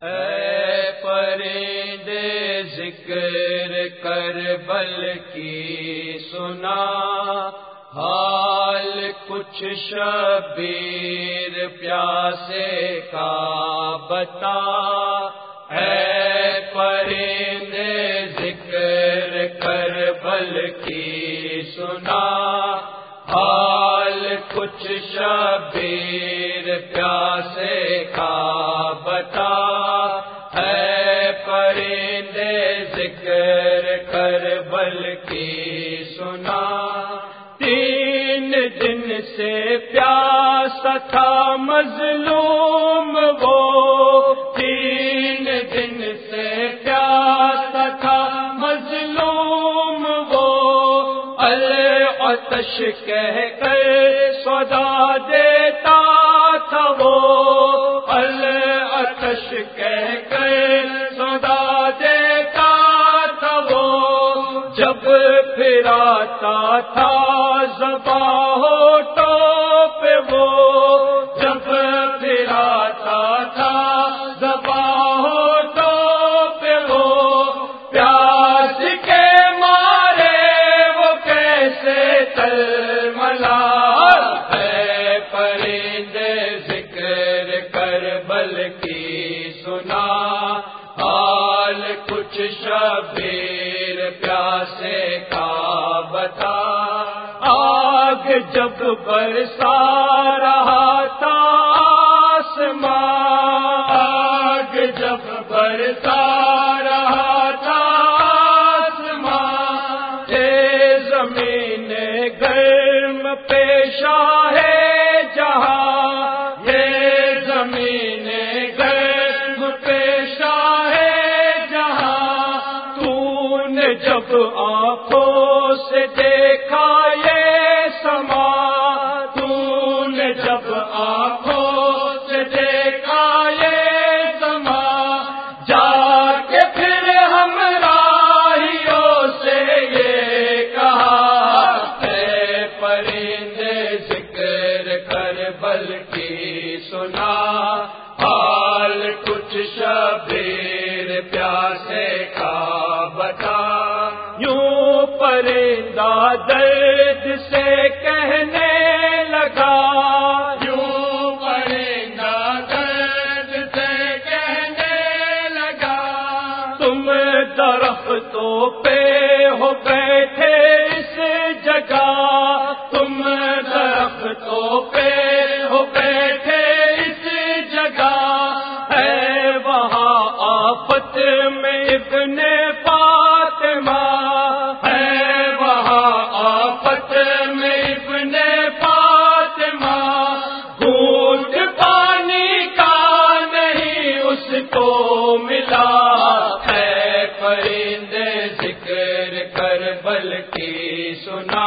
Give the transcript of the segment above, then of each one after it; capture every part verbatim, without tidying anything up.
اے پرندے ذکر کربل کی سنا، حال کچھ شبیر پیاسے کا بتا۔ اے پرندے ذکر کربل کی سنا، حال کچھ شبیر پیاسے کا بتا۔ اے پرندے ذکر کربل کی سنا، تین دن سے پیاسا تھا مظلوم وہ، تین دن سے پیاسا تھا مظلوم وہ، العطش کہہ کر صدا دیتا تھا وہ، العطش کہہ کر صدا دیتا تھا وہ، جب پھر آتا تھا زباں ہونٹوں پہ وہ، جب پھر آتا تھا زباں ہونٹوں پہ وہ، پیاس کے مارے وہ کیسے تلملا۔ اے پرندے ذکر کربل کی سنا، حال کچھ شبیر پیاسے کا بتا۔ آگ جب برسا رہا تھا آسماں، آگ جب برسا رہا تھا آسماں، اے زمین گرم پیشہ ہے جہاں، یہ زمین گرم پیشہ ہے جہاں، تو نے جب آنکھوں سے دیکھا یہ سما، تو نے جب آنکھوں سے دیکھا یہ سما، جا کے پھر ہم راہیوں سے یہ کہا۔ اے پرندے ذکر کربل کی سنا، حال کچھ شبیر پیاسے کا بتا۔ یوں پرندہ درد سے کہنے لگا، یوں پرندہ درد سے کہنے لگا، تم درختوں پہ ہو بیٹھے اس جگہ، تم درختوں پہ ہو بیٹھے اس جگہ، ہے وہاں آفت میں ابن فاطمہ، ہے وہاں آفت میں ابن فاطمہ، گھونٹ پانی کا نہیں اس کو ملا۔ اے پرندے ذکر کربل کی سنا،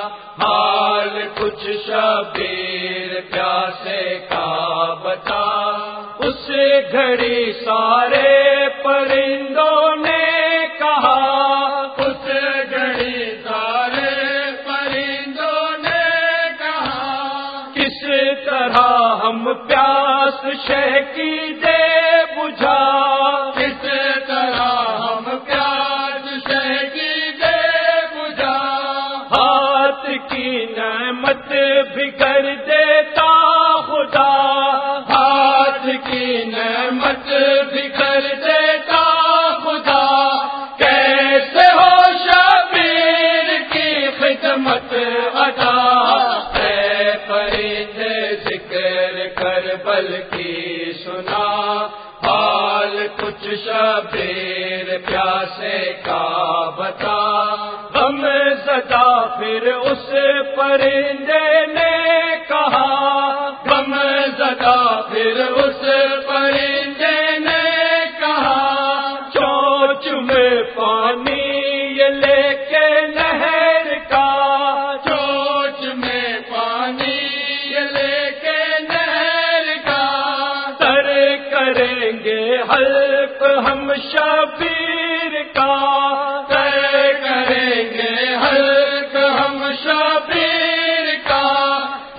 حال کچھ شبیر پیاسے کا بتا۔ اس گھڑی سارے پرندوں نے کہا، اس گھڑی سارے پرندوں نے کہا، کس طرح ہم پیاس شہ کی دے بجھا، کس طرح ہم پیاس شہ کی دے بجھا، ہاتھ کی نعمت بگڑ دیتا خدا، ہاتھ کی نعمت بگڑ دیتا خدا، کیسے ہو شبیر کی خدمت ادا۔ اے پرندے ذکر کربل کی سنا، حال کچھ شبیر پیاسے کا بتا۔ غم زدہ پھر اس پرندے نے کہا، غم زدہ پھر اس پرندے نے کہا، چونچ میں پانی یہ لے کے نہر کا، چونچ میں پانی یہ لے کے نہر کا، تر کریں گے حلق ہم شبیر کا، تر کریں گے حلق ہم شبیر کا،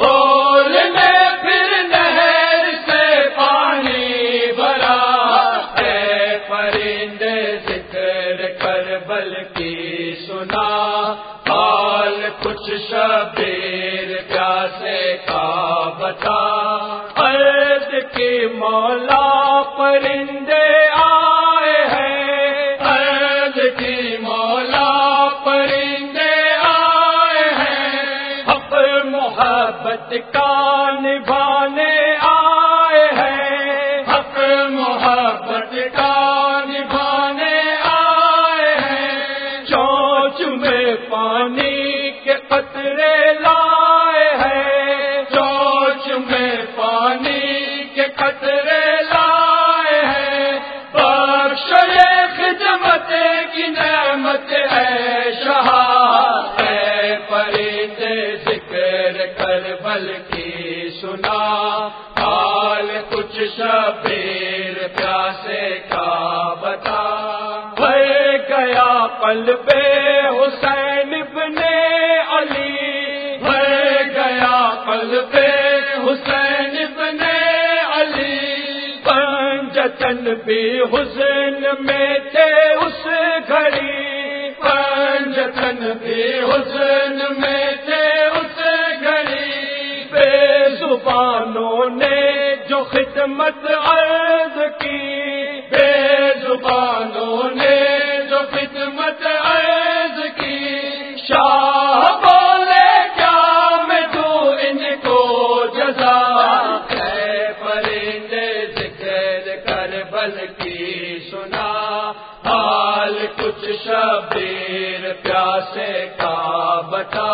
بولنے پھر نہر سے پانی بھرا۔ شبیر پیاسے کا بتا، عرض کی مولا پرندے آئے ہیں، عرض کی مولا پرندے آئے ہیں، حق محبت کا نبھانے آئے ہیں، حق محبت کا نبھانے آئے ہیں، چونچ میں پانی کے قطرے لائے ہیں، چونچ میں پانی کے قطرے لائے ہیں، بخش خدمت کی نعمت ہے شہاد، اے پرندے ذکر کربل کی سنا، حال کچھ شبیر پیاسے کا بتا، بھر گیا قلب حسین ابن علی، بھر گیا قلب حسین ابن علی، پنجتن بھی حسن میں تھے اس گھڑی، پنجتن بھی حسن میں تھے اس گھڑی، بے زبانوں نے جو خدمت عرض کی، بے زبانوں نے جو خدمت عرض کی، شاہ بولے کیا میں دوں ان کو جزا، اے پرندے ذکر کربل کی سنا، حال کچھ شبیر پیاسے کا بتا،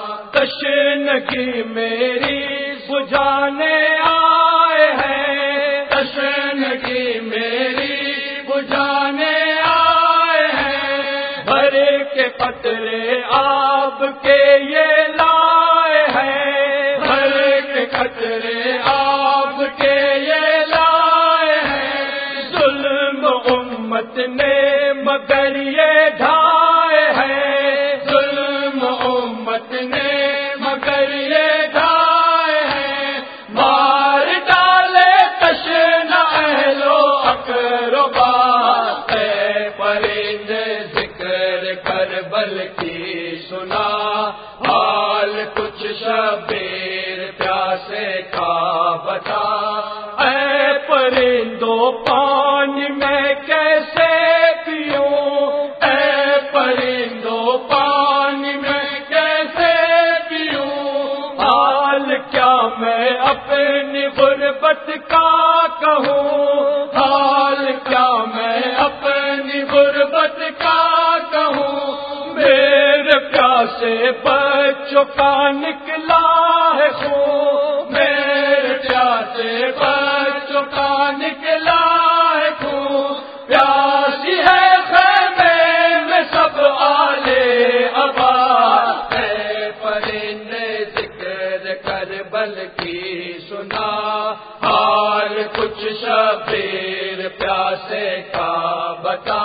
تشنگی میری بجھانے آئے ہیں، تشنگی میری بجھانے آئے ہیں، بھر کے قطرے آب کے یہ لائے ہیں، بھر کے قطرے آب کے یہ لائے ہیں، ظلم امت نے مگر یہ ڈھائے ہیں، ظلم امت نے مگر یہ ڈھائے ہیں، مار ڈالے تشنہ اہل و اقربا، اے پرندے ذکر کربل کی سنا، حال کچھ شبیر پیاسے کا بتا، اے پرندوں پانی میں کیسے پیوں، اے پرندوں پانی میں کیسے پیوں، حال کیا میں اپنی غربت کا کہوں، حال کیا میں اپنی غربت کا کہوں، میرے پیاسے بچوں کا نکلا ہے خون، میرے پیاسے بچوں کا نکلا ہے خون، پیاسی ہے خیمے میں سب آلے ابا، اے پرندے ذکر کربل کی سنا، حال کچھ شبیر پیاسے کا بتا،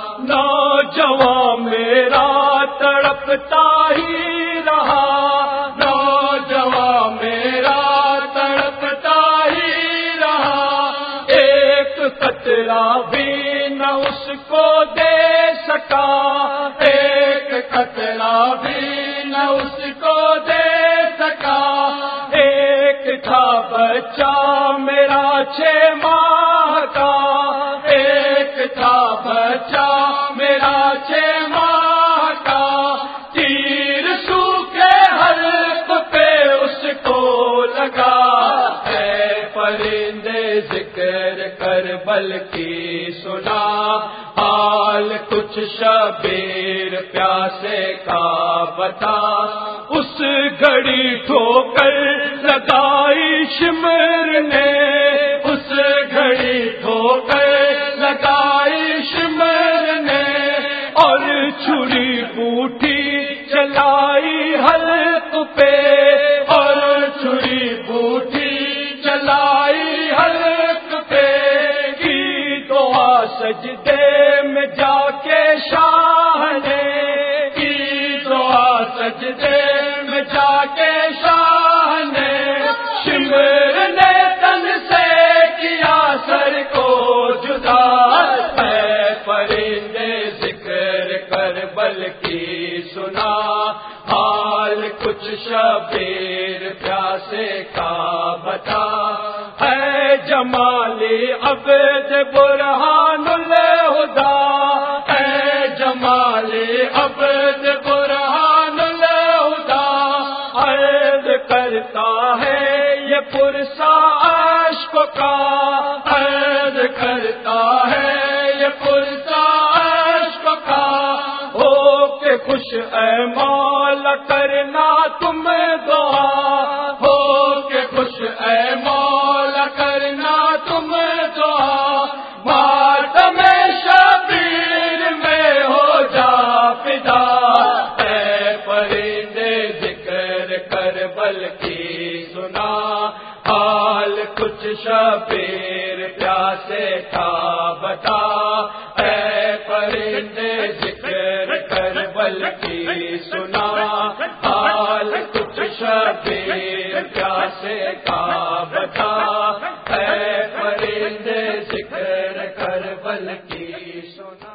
نوجوان میرا تڑپتا ہی رہا، نوجوان میرا تڑپتا ہی رہا، ایک قطرہ بھی نہ اس کو دے سکا، ایک قطرہ بھی نہ اس کو دے سکا، ایک تھا بچہ میرا چھ ماہ کا، ایک تھا بچہ میرا چھ ماہ کا، تیر سوکھے حلق پہ اس کو لگا، اے پرندے ذکر کربل کی سنا، حال کچھ شبیر پیاسے کا بتا، اس گھڑی ٹھوکر لگائی شمر نے، اس گھڑی ٹھوکر لگائی شمر نے، اور چھری بوٹی چلائی حلق پہ، اور چھری بوٹی چلائی حلق پہ، کی دعا سجدے میں جا کے شاہ نے، کی دعا سجدے میں جا کے شاہ نے، شمر نے تن سے کیا سر کو جدا، اے پرندے ذکر کربل کی سنا، حال کچھ عبد برہان الہدا، اے جمالی عبد برہان الہدا، عرض کرتا ہے یہ پرسا عشق کا، عرض کرتا ہے یہ پرسا عشق کا، ہو کے خوش اے مولا کرنا تم دعا، ہو کے خوش اے مولا کرنا تم دعا، ماتم شبیر میں ہو جا فدا، اے پرندے ذکر کربل کی سنا، حال کچھ شبیر پیاسے تھا بتا، اے پرندے ذکر کربل کی سنا، حال کچھ شبیر پیاسے کا بتا، اے پرندے ذکر کربل کی سنا۔